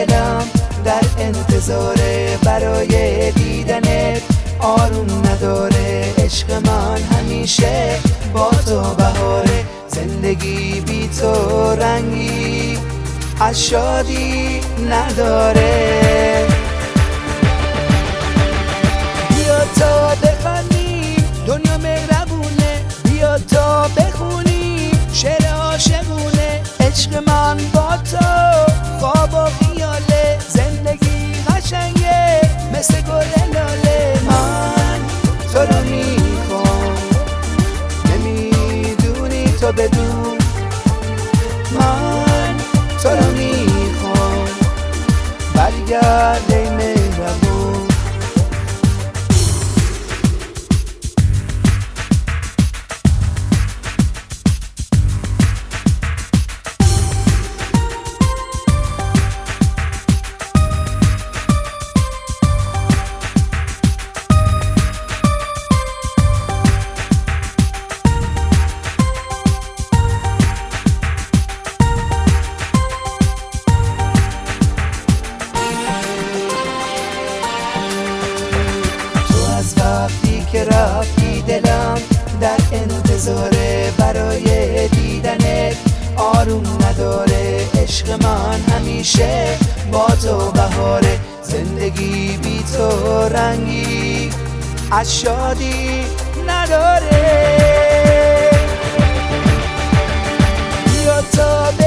دلم در انتظاره برای دیدنت، آروم نداره عشق من همیشه با تو بهاره. زندگی بی تو رنگی از شادی نداره. بیا تا بخندیم دنیا مهربونه، بیا تا بخونیم شعر عاشقونه. عشق من با تو خواب و خیاله، زندگی قشنگه مثل گل لاله. من تو رو میخوام نمیدونی تو بدون، من تو رو میخوام برگرد ای مهربون. وقتی که رفتی دلم در انتظاره برای دیدنت، آروم نداره عشق من همیشه با تو بهاره. زندگی بی تو رنگی از شادی نداره. بیا تا